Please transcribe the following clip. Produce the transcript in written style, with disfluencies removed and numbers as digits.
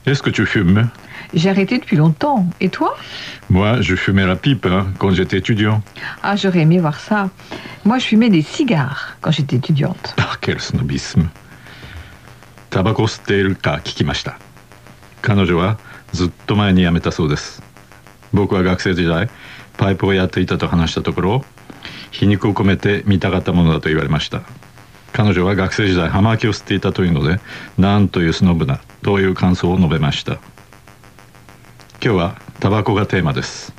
Est-ce que tu fumes? J'ai arrêté depuis longtemps. Et toi? Moi, je fumais la pipe quand j'étais étudiant. Ah, j'aurais aimé voir ça. Moi, je fumais des cigares quand j'étais étudiante. Ah, quel snobisme. タバコ吸っているか聞きました。彼女はずっと前に辞めたそうです。僕は学生時代パイプをやっていたと話したところ、皮肉を込めて見たかったものだと言われました。彼女は学生時代葉巻を吸っていたというので、なんというスノブなという感想を述べました。今日はタバコがテーマです。